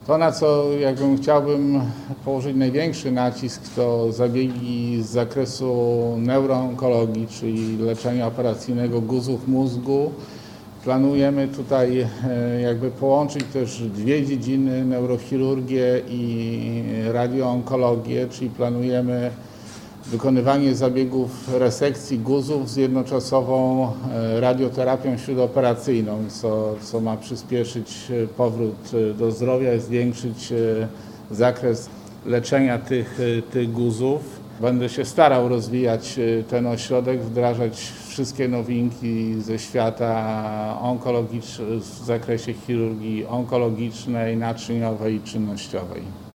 To, na co chciałbym położyć największy nacisk, to zabiegi z zakresu neuroonkologii, czyli leczenia operacyjnego guzów mózgu. Planujemy tutaj połączyć też dwie dziedziny, neurochirurgię i radioonkologię, czyli planujemy wykonywanie zabiegów resekcji guzów z jednoczasową radioterapią śródoperacyjną, co ma przyspieszyć powrót do zdrowia i zwiększyć zakres leczenia tych guzów. Będę się starał rozwijać ten ośrodek, wdrażać wszystkie nowinki ze świata onkologicznego w zakresie chirurgii onkologicznej, naczyniowej i czynnościowej.